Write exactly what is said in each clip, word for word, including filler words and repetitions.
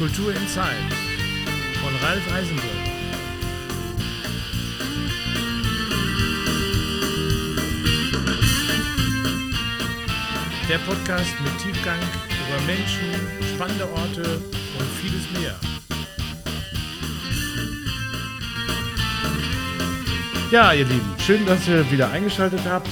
Kultur Inside von Ralf Eisenburg. Der Podcast mit Tiefgang über Menschen, spannende Orte und vieles mehr. Ja, ihr Lieben, schön, dass ihr wieder eingeschaltet habt.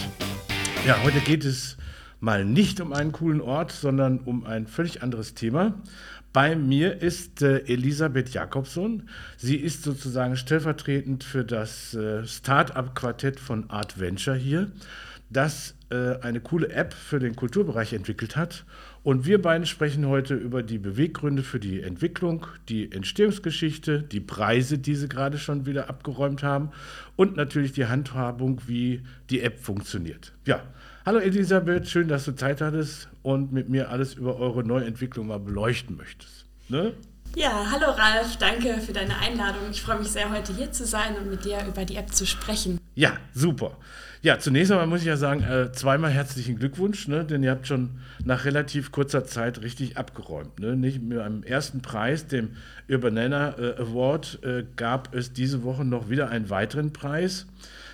Ja, heute geht es mal nicht um einen coolen Ort, sondern um ein völlig anderes Thema. Bei mir ist äh, Elisabeth Jakobson. Sie ist sozusagen stellvertretend für das äh, Start-up-Quartett von Artventure hier, das äh, eine coole App für den Kulturbereich entwickelt hat. Und wir beiden sprechen heute über die Beweggründe für die Entwicklung, die Entstehungsgeschichte, die Preise, die sie gerade schon wieder abgeräumt haben und natürlich die Handhabung, wie die App funktioniert. Ja, hallo Elisabeth, schön, dass du Zeit hattest und mit mir alles über eure Neuentwicklung mal beleuchten möchtest. Ne? Ja, hallo Ralf, danke für deine Einladung. Ich freue mich sehr, heute hier zu sein und mit dir über die App zu sprechen. Ja, super. Ja, zunächst einmal muss ich ja sagen, äh, zweimal herzlichen Glückwunsch, ne? Denn ihr habt schon nach relativ kurzer Zeit richtig abgeräumt. Ne? Nicht mit einem ersten Preis, dem Urbanana äh, Award, äh, gab es diese Woche noch wieder einen weiteren Preis.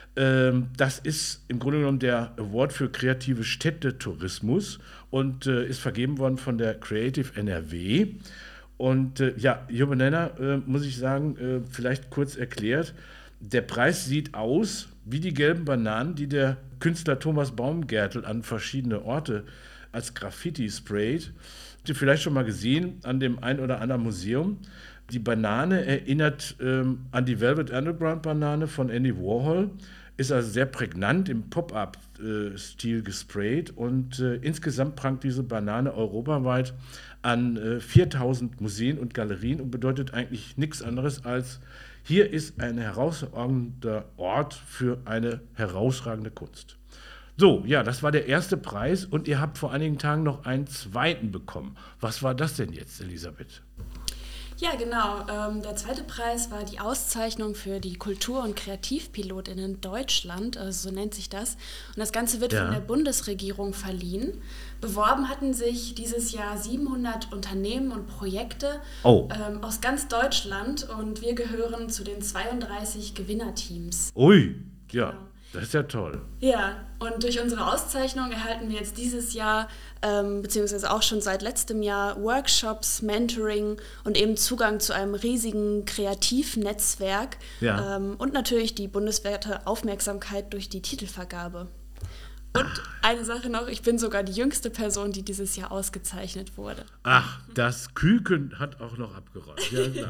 Ähm, das ist im Grunde genommen der Award für kreative Städtetourismus und äh, ist vergeben worden von der Creative N R W. Und äh, ja, Urbanana, äh, muss ich sagen, äh, vielleicht kurz erklärt, der Preis sieht aus wie die gelben Bananen, die der Künstler Thomas Baumgärtel an verschiedene Orte als Graffiti sprayt. Habt ihr vielleicht schon mal gesehen an dem ein oder anderen Museum? Die Banane erinnert ähm, an die Velvet Underground Banane von Andy Warhol, ist also sehr prägnant im Pop-up-Stil gesprayt und äh, insgesamt prangt diese Banane europaweit an äh, viertausend Museen und Galerien und bedeutet eigentlich nichts anderes als: Hier ist ein herausragender Ort für eine herausragende Kunst. So, ja, das war der erste Preis und ihr habt vor einigen Tagen noch einen zweiten bekommen. Was war das denn jetzt, Elisabeth? Ja, genau. Ähm, der zweite Preis war die Auszeichnung für die Kultur- und KreativpilotInnen Deutschland, also so nennt sich das. Und das Ganze wird ja von der Bundesregierung verliehen. Beworben hatten sich dieses Jahr siebenhundert Unternehmen und Projekte oh. ähm, aus ganz Deutschland und wir gehören zu den zweiunddreißig Gewinnerteams. Ui, ja. Genau. Das ist ja toll. Ja, und durch unsere Auszeichnung erhalten wir jetzt dieses Jahr, ähm, beziehungsweise auch schon seit letztem Jahr, Workshops, Mentoring und eben Zugang zu einem riesigen Kreativnetzwerk ja. ähm, und natürlich die bundesweite Aufmerksamkeit durch die Titelvergabe. Und eine Sache noch, ich bin sogar die jüngste Person, die dieses Jahr ausgezeichnet wurde. Ach, das Küken hat auch noch abgeräumt. Ja, klar.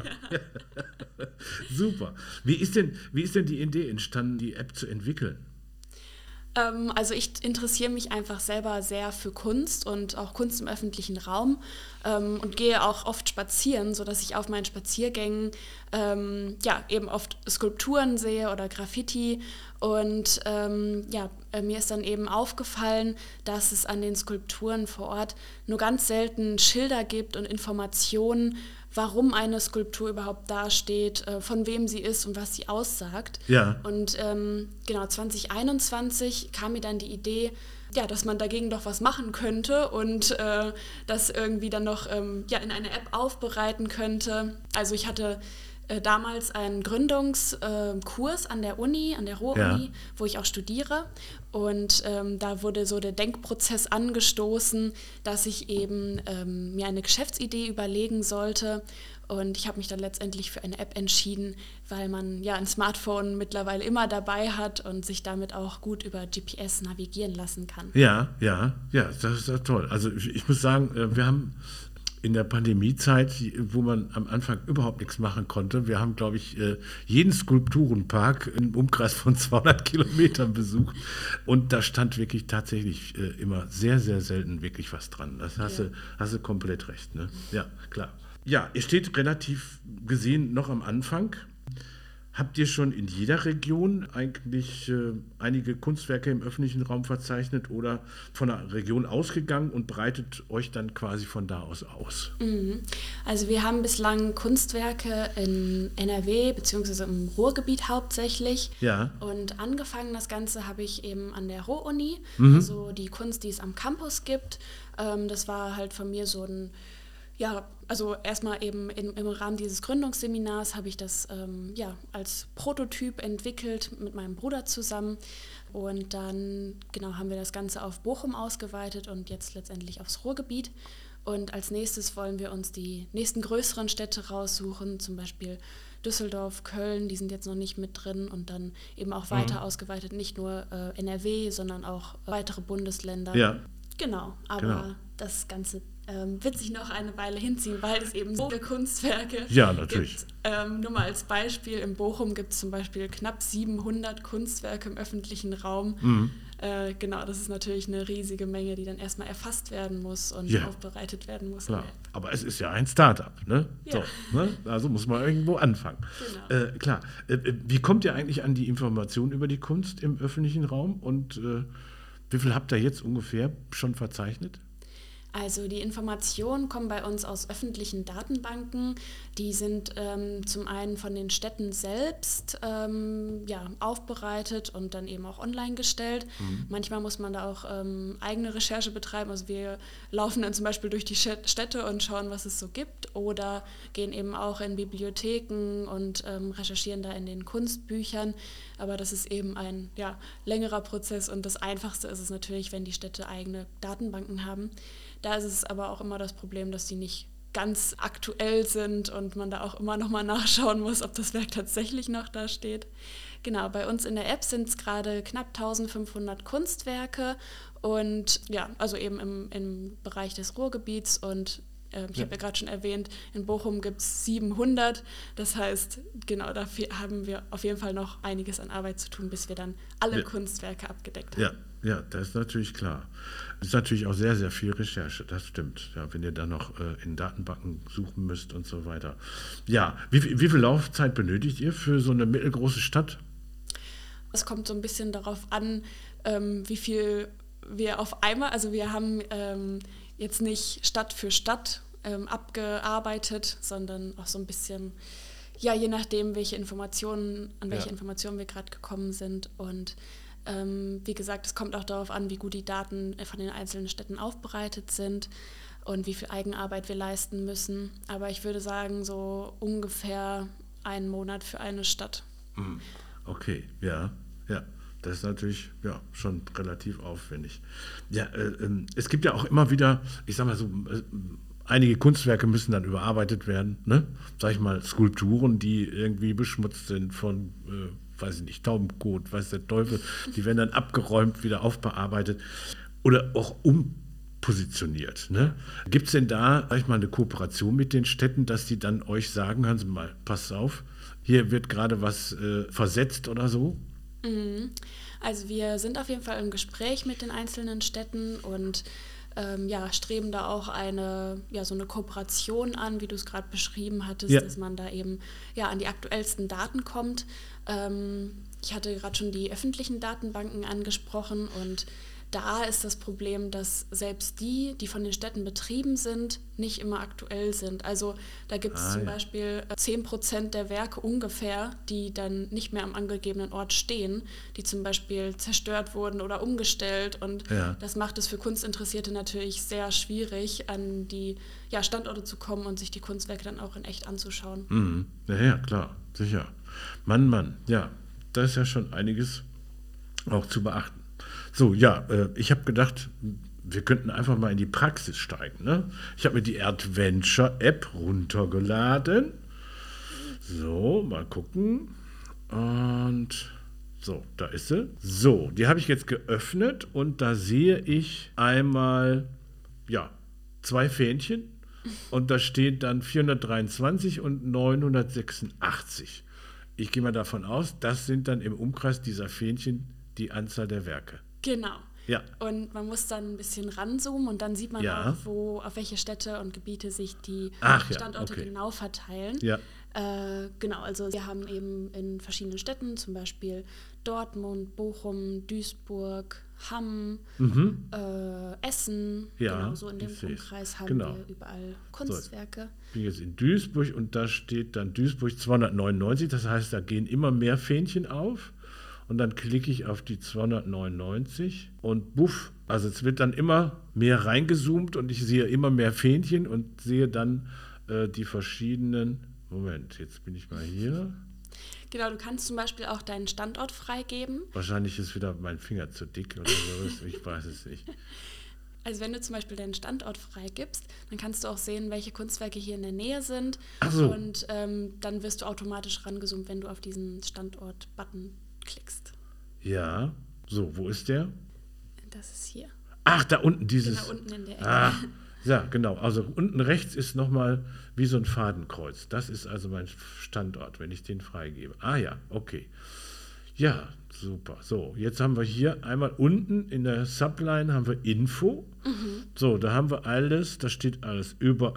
Super. Wie ist denn, wie ist denn die Idee entstanden, die App zu entwickeln? Ähm, also ich interessiere mich einfach selber sehr für Kunst und auch Kunst im öffentlichen Raum ähm, und gehe auch oft spazieren, sodass ich auf meinen Spaziergängen ähm, ja, eben oft Skulpturen sehe oder Graffiti. Und ähm, ja, äh, mir ist dann eben aufgefallen, dass es an den Skulpturen vor Ort nur ganz selten Schilder gibt und Informationen, warum eine Skulptur überhaupt dasteht, äh, von wem sie ist und was sie aussagt. Ja. Und ähm, genau, zwanzig einundzwanzig kam mir dann die Idee, ja, dass man dagegen doch was machen könnte und äh, das irgendwie dann noch ähm, ja, in eine App aufbereiten könnte. Also ich hatte äh, damals einen Gründungskurs äh, an der Uni, an der Ruhr-Uni, ja. wo ich auch studiere. Und ähm, da wurde so der Denkprozess angestoßen, dass ich eben ähm, mir eine Geschäftsidee überlegen sollte. Und ich habe mich dann letztendlich für eine App entschieden, weil man ja ein Smartphone mittlerweile immer dabei hat und sich damit auch gut über G P S navigieren lassen kann. Ja, ja, ja, das ist ja toll. Also ich, ich muss sagen, wir haben in der Pandemiezeit, wo man am Anfang überhaupt nichts machen konnte, wir haben, glaube ich, jeden Skulpturenpark im Umkreis von zweihundert Kilometern besucht und da stand wirklich tatsächlich immer sehr, sehr selten wirklich was dran. Das hast, ja. du, hast du komplett recht, ne? Ja, klar. Ja, ihr steht relativ gesehen noch am Anfang. Habt ihr schon in jeder Region eigentlich äh, einige Kunstwerke im öffentlichen Raum verzeichnet oder von einer Region ausgegangen und breitet euch dann quasi von da aus aus? Mhm. Also wir haben bislang Kunstwerke in N R W bzw. im Ruhrgebiet hauptsächlich. Ja. Und angefangen das Ganze habe ich eben an der Ruhr-Uni, mhm. also die Kunst, die es am Campus gibt. Ähm, das war halt von mir so ein Ja, also erstmal eben in, im Rahmen dieses Gründungsseminars habe ich das ähm, ja, als Prototyp entwickelt mit meinem Bruder zusammen. Und dann genau haben wir das Ganze auf Bochum ausgeweitet und jetzt letztendlich aufs Ruhrgebiet. Und als nächstes wollen wir uns die nächsten größeren Städte raussuchen, zum Beispiel Düsseldorf, Köln, die sind jetzt noch nicht mit drin und dann eben auch weiter mhm. ausgeweitet, nicht nur äh, N R W, sondern auch weitere Bundesländer. Ja. Genau, aber genau. das Ganze ähm, wird sich noch eine Weile hinziehen, weil es eben so viele Kunstwerke ja, natürlich. gibt. Ähm, nur mal als Beispiel, in Bochum gibt es zum Beispiel knapp siebenhundert Kunstwerke im öffentlichen Raum. Mhm. Äh, genau, das ist natürlich eine riesige Menge, die dann erstmal erfasst werden muss und ja. aufbereitet werden muss. Klar. Aber es ist ja ein Start-up, ne? Ja. So, ne? Also muss man irgendwo anfangen. Genau. Äh, klar. Äh, wie kommt ihr eigentlich an die Informationen über die Kunst im öffentlichen Raum und äh, wie viel habt ihr jetzt ungefähr schon verzeichnet? Also die Informationen kommen bei uns aus öffentlichen Datenbanken. Die sind ähm, zum einen von den Städten selbst ähm, ja, aufbereitet und dann eben auch online gestellt. Mhm. Manchmal muss man da auch ähm, eigene Recherche betreiben. Also wir laufen dann zum Beispiel durch die Städte und schauen, was es so gibt, oder gehen eben auch in Bibliotheken und ähm, recherchieren da in den Kunstbüchern. Aber das ist eben ein ja, längerer Prozess und das Einfachste ist es natürlich, wenn die Städte eigene Datenbanken haben. Da ist es aber auch immer das Problem, dass die nicht ganz aktuell sind und man da auch immer noch mal nachschauen muss, ob das Werk tatsächlich noch da steht. Genau, bei uns in der App sind es gerade knapp eintausendfünfhundert Kunstwerke und ja, also eben im, im Bereich des Ruhrgebiets und äh, ich ja. habe ja gerade schon erwähnt, in Bochum gibt es siebenhundert. Das heißt, genau, dafür haben wir auf jeden Fall noch einiges an Arbeit zu tun, bis wir dann alle ja. Kunstwerke abgedeckt haben. Ja. Ja, das ist natürlich klar. Das ist natürlich auch sehr, sehr viel Recherche, das stimmt. Ja, wenn ihr dann noch äh, in Datenbanken suchen müsst und so weiter. Ja, wie, wie viel Laufzeit benötigt ihr für so eine mittelgroße Stadt? Es kommt so ein bisschen darauf an, ähm, wie viel wir auf einmal, also wir haben ähm, jetzt nicht Stadt für Stadt ähm, abgearbeitet, sondern auch so ein bisschen, ja, je nachdem, welche Informationen, an welche ja. Informationen wir gerade gekommen sind und Ähm, wie gesagt, es kommt auch darauf an, wie gut die Daten von den einzelnen Städten aufbereitet sind und wie viel Eigenarbeit wir leisten müssen. Aber ich würde sagen, so ungefähr einen Monat für eine Stadt. Okay, ja, ja. Das ist natürlich ja, schon relativ aufwendig. Ja, äh, äh, es gibt ja auch immer wieder, ich sag mal so, äh, einige Kunstwerke müssen dann überarbeitet werden, ne? Sag ich mal, Skulpturen, die irgendwie beschmutzt sind von äh, weiß ich nicht, Taubenkot, weiß der Teufel, die werden dann abgeräumt, wieder aufbearbeitet oder auch umpositioniert. Ne? Gibt es denn da, sag ich mal, eine Kooperation mit den Städten, dass die dann euch sagen, hören Sie mal, passt auf, hier wird gerade was äh, versetzt oder so? Mhm. Also wir sind auf jeden Fall im Gespräch mit den einzelnen Städten und ähm, ja, streben da auch eine, ja, so eine Kooperation an, wie du es gerade beschrieben hattest, ja. dass man da eben ja, an die aktuellsten Daten kommt. Ähm, ich hatte gerade schon die öffentlichen Datenbanken angesprochen und da ist das Problem, dass selbst die, die von den Städten betrieben sind, nicht immer aktuell sind. Also da gibt es ah, zum ja. Beispiel zehn Prozent der Werke ungefähr, die dann nicht mehr am angegebenen Ort stehen, die zum Beispiel zerstört wurden oder umgestellt. Und ja. das macht es für Kunstinteressierte natürlich sehr schwierig, an die ja, Standorte zu kommen und sich die Kunstwerke dann auch in echt anzuschauen. Mhm. Ja, ja, klar, sicher. Mann, Mann, ja, da ist ja schon einiges auch zu beachten. So, ja, äh, ich habe gedacht, wir könnten einfach mal in die Praxis steigen. Ne? Ich habe mir die Adventure-App runtergeladen. So, mal gucken. Und so, da ist sie. So, die habe ich jetzt geöffnet und da sehe ich einmal, ja, zwei Fähnchen. Und da steht dann vierhundertdreiundzwanzig und neunhundertsechsundachtzig. Ich gehe mal davon aus, das sind dann im Umkreis dieser Fähnchen die Anzahl der Werke. Genau. Ja. Und man muss dann ein bisschen ranzoomen und dann sieht man ja. auch, wo, auf welche Städte und Gebiete sich die Ach, Standorte ja, okay. genau verteilen. Ja. Äh, genau, also wir haben eben in verschiedenen Städten, zum Beispiel Dortmund, Bochum, Duisburg, Hamm, mhm. äh, Essen, ja, genau, so in dem Umkreis haben genau. wir überall Kunstwerke. So, ich bin jetzt in Duisburg und da steht dann Duisburg zweihundertneunundneunzig, das heißt, da gehen immer mehr Fähnchen auf. und dann klicke ich auf die zweihundertneunundneunzig und buff, also es wird dann immer mehr reingezoomt und ich sehe immer mehr Fähnchen und sehe dann äh, die verschiedenen, Moment, jetzt bin ich mal hier. Genau, du kannst zum Beispiel auch deinen Standort freigeben. Wahrscheinlich ist wieder mein Finger zu dick oder so, ich weiß es nicht. Also wenn du zum Beispiel deinen Standort freigibst, dann kannst du auch sehen, welche Kunstwerke hier in der Nähe sind. Ach so. Und ähm, dann wirst du automatisch rangezoomt, wenn du auf diesen Standort-Button klickst. Ja, so, wo ist der? Das ist hier. Ach, da unten dieses. Genau, unten in der Ecke. Ah, ja, genau. Also unten rechts ist nochmal wie so ein Fadenkreuz. Das ist also mein Standort, wenn ich den freigebe. Ah ja, okay. Ja, super. So, jetzt haben wir hier einmal unten in der Subline haben wir Info. Mhm. So, da haben wir alles, da steht alles über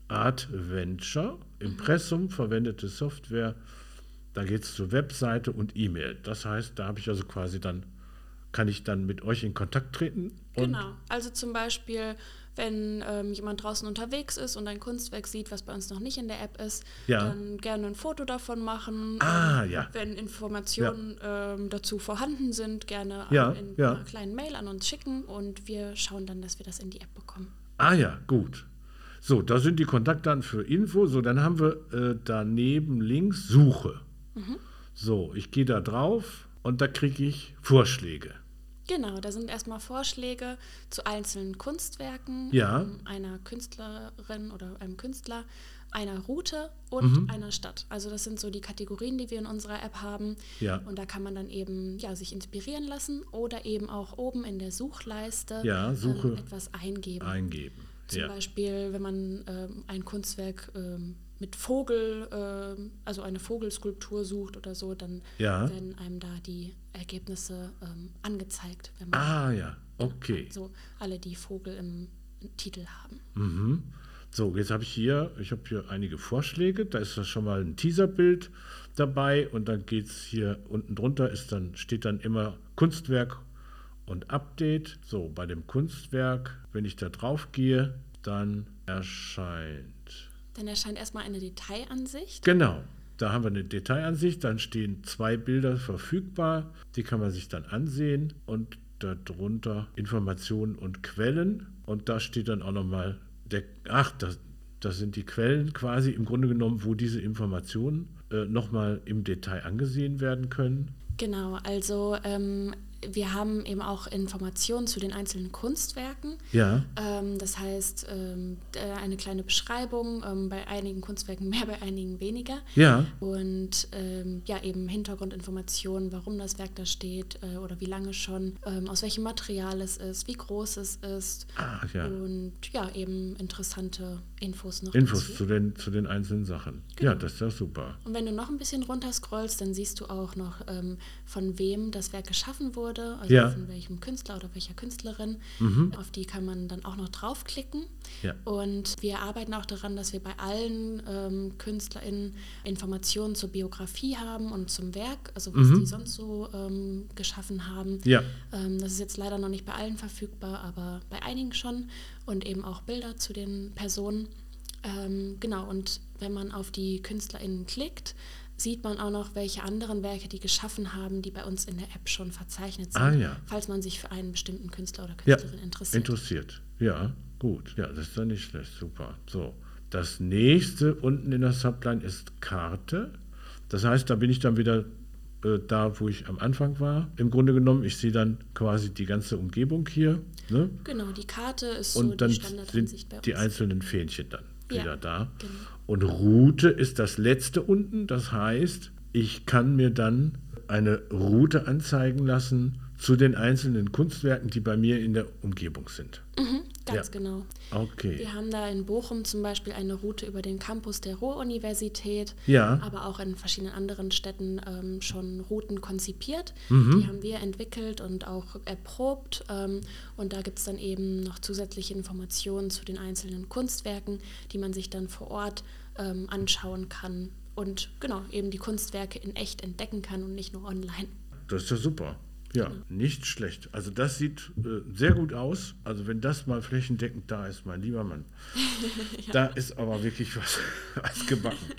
Adventure, Impressum, mhm. verwendete Software. Da geht es zur Webseite und E-Mail. Das heißt, da habe ich also quasi dann, kann ich dann mit euch in Kontakt treten. Und genau, also zum Beispiel, wenn ähm, jemand draußen unterwegs ist und ein Kunstwerk sieht, was bei uns noch nicht in der App ist, ja. dann gerne ein Foto davon machen. Ah, ähm, ja. Wenn Informationen ja. ähm, dazu vorhanden sind, gerne ja, in ja. einer kleinen Mail an uns schicken und wir schauen dann, dass wir das in die App bekommen. Ah ja, gut. So, da sind die Kontaktdaten für Info. So, dann haben wir äh, daneben links Suche. Mhm. So, ich gehe da drauf und da kriege ich Vorschläge. Genau, da sind erstmal Vorschläge zu einzelnen Kunstwerken ja. ähm, einer Künstlerin oder einem Künstler, einer Route und mhm. einer Stadt. Also das sind so die Kategorien, die wir in unserer App haben. Ja. Und da kann man dann eben ja, sich inspirieren lassen oder eben auch oben in der Suchleiste ja, Suche ähm, etwas eingeben. eingeben. Zum ja. Beispiel, wenn man ähm, ein Kunstwerk ähm, mit Vogel, äh, also eine Vogelskulptur sucht oder so, dann ja. werden einem da die Ergebnisse ähm, angezeigt. Wenn man ah ja, okay. So alle, die Vogel im Titel haben. Mhm. So, jetzt habe ich hier, ich habe hier einige Vorschläge. Da ist das schon mal ein Teaserbild dabei und dann geht es hier unten drunter, ist dann, steht dann immer Kunstwerk und Update. So, bei dem Kunstwerk, wenn ich da drauf gehe, dann erscheint Dann erscheint erstmal eine Detailansicht. Genau, da haben wir eine Detailansicht, dann stehen zwei Bilder verfügbar, die kann man sich dann ansehen und darunter Informationen und Quellen und da steht dann auch nochmal, der, ach, das, das sind die Quellen quasi im Grunde genommen, wo diese Informationen äh, nochmal im Detail angesehen werden können. Genau, also ähm, wir haben eben auch Informationen zu den einzelnen Kunstwerken. Ja. Ähm, das heißt, ähm, eine kleine Beschreibung, ähm, bei einigen Kunstwerken mehr, bei einigen weniger. Ja. Und ähm, ja, eben Hintergrundinformationen, warum das Werk da steht äh, oder wie lange schon, ähm, aus welchem Material es ist, wie groß es ist. Ah, ja. Und ja, eben interessante Infos noch Infos dazu. zu den, zu den einzelnen Sachen. Genau. Ja, das ist ja super. Und wenn du noch ein bisschen runter scrollst, dann siehst du auch noch, ähm, von wem das Werk geschaffen wurde. Also ja. von welchem Künstler oder welcher Künstlerin. Mhm. Auf die kann man dann auch noch draufklicken. Ja. Und wir arbeiten auch daran, dass wir bei allen ähm, KünstlerInnen Informationen zur Biografie haben und zum Werk, also was mhm. die sonst so ähm, geschaffen haben. Ja. Ähm, das ist jetzt leider noch nicht bei allen verfügbar, aber bei einigen schon. Und eben auch Bilder zu den Personen. Ähm, genau, und wenn man auf die KünstlerInnen klickt, sieht man auch noch, welche anderen Werke die geschaffen haben, die bei uns in der App schon verzeichnet sind, ah, ja. falls man sich für einen bestimmten Künstler oder Künstlerin ja, interessiert. Interessiert, ja, gut. Ja, das ist dann nicht schlecht, super. So, das nächste unten in der Subline ist Karte. Das heißt, da bin ich dann wieder äh, da, wo ich am Anfang war. Im Grunde genommen, ich sehe dann quasi die ganze Umgebung hier. Ne? Genau, die Karte ist und so dann die Standardansicht bei uns. Die einzelnen Fähnchen dann ja, wieder da. Genau. Und Route ist das letzte unten. Das heißt, ich kann mir dann eine Route anzeigen lassen zu den einzelnen Kunstwerken, die bei mir in der Umgebung sind. Mhm, ganz ja. genau. Okay. Wir haben da in Bochum zum Beispiel eine Route über den Campus der Ruhr-Universität, ja. aber auch in verschiedenen anderen Städten ähm, schon Routen konzipiert. Mhm. Die haben wir entwickelt und auch erprobt. Ähm, und da gibt es dann eben noch zusätzliche Informationen zu den einzelnen Kunstwerken, die man sich dann vor Ort ähm, anschauen kann und genau eben die Kunstwerke in echt entdecken kann und nicht nur online. Das ist ja super. Ja, nicht schlecht. Also das sieht äh, sehr gut aus. Also wenn das mal flächendeckend da ist, mein lieber Mann, ja. da ist aber wirklich was, was gebacken.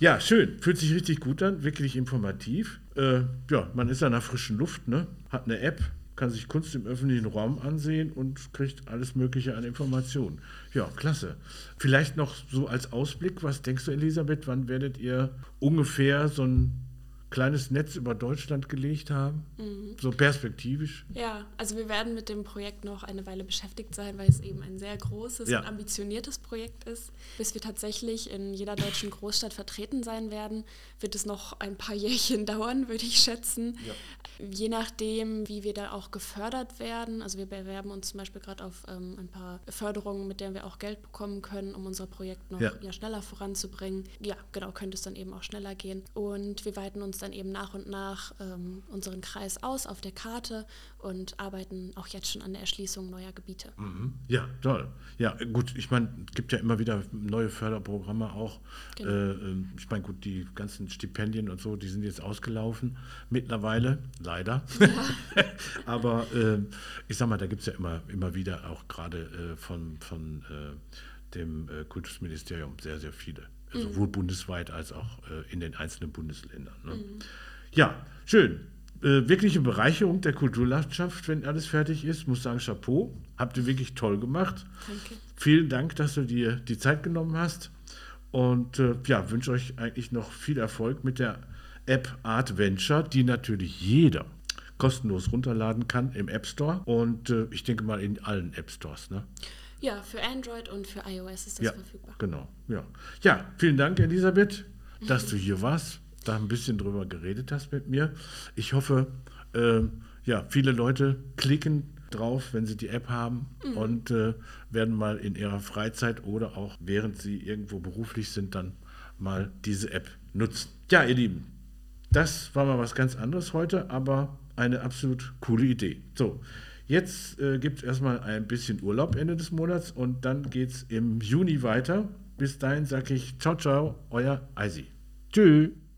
Ja, schön. Fühlt sich richtig gut an, wirklich informativ. Äh, ja, man ist an der frischen Luft, ne? Hat eine App, kann sich Kunst im öffentlichen Raum ansehen und kriegt alles Mögliche an Informationen. Ja, klasse. Vielleicht noch so als Ausblick, was denkst du, Elisabeth, wann werdet ihr ungefähr so ein kleines Netz über Deutschland gelegt haben? Mhm. So perspektivisch? Ja, also wir werden mit dem Projekt noch eine Weile beschäftigt sein, weil es eben ein sehr großes ja. und ambitioniertes Projekt ist. Bis wir tatsächlich in jeder deutschen Großstadt vertreten sein werden, wird es noch ein paar Jährchen dauern, würde ich schätzen. Ja. Je nachdem, wie wir da auch gefördert werden. Also wir bewerben uns zum Beispiel gerade auf ähm, ein paar Förderungen, mit denen wir auch Geld bekommen können, um unser Projekt noch ja. Ja, schneller voranzubringen. Ja, genau, könnte es dann eben auch schneller gehen. Und wir weiten uns dann eben nach und nach ähm, unseren Kreis aus auf der Karte und arbeiten auch jetzt schon an der Erschließung neuer Gebiete. Mhm. Ja, toll. Ja, gut, ich meine, es gibt ja immer wieder neue Förderprogramme auch. Genau. Äh, ich meine, gut, die ganzen Stipendien und so, die sind jetzt ausgelaufen mittlerweile, leider. Ja. Aber äh, ich sag mal, da gibt es ja immer, immer wieder auch gerade äh, von, von äh, dem äh, Kultusministerium sehr, sehr viele. Sowohl mhm. bundesweit als auch äh, in den einzelnen Bundesländern. Ne? Mhm. Ja, schön. Äh, wirkliche Bereicherung der Kulturlandschaft, wenn alles fertig ist. Muss sagen, Chapeau. Habt ihr wirklich toll gemacht. Danke. Vielen Dank, dass du dir die Zeit genommen hast. Und äh, ja, wünsche euch eigentlich noch viel Erfolg mit der App Artventure, die natürlich jeder kostenlos runterladen kann im App Store. Und äh, ich denke mal in allen App Stores, ne? Ja, für Android und für iOS ist das ja, verfügbar. Genau, ja. Ja, vielen Dank, Elisabeth, dass du hier warst, da ein bisschen drüber geredet hast mit mir. Ich hoffe, äh, ja, viele Leute klicken drauf, wenn sie die App haben mhm. und äh, werden mal in ihrer Freizeit oder auch während sie irgendwo beruflich sind, dann mal diese App nutzen. Ja, ihr Lieben, das war mal was ganz anderes heute, aber eine absolut coole Idee. So. Jetzt äh, gibt es erstmal ein bisschen Urlaub Ende des Monats und dann geht es im Juni weiter. Bis dahin sage ich ciao, ciao, euer Eisi. Tschüss.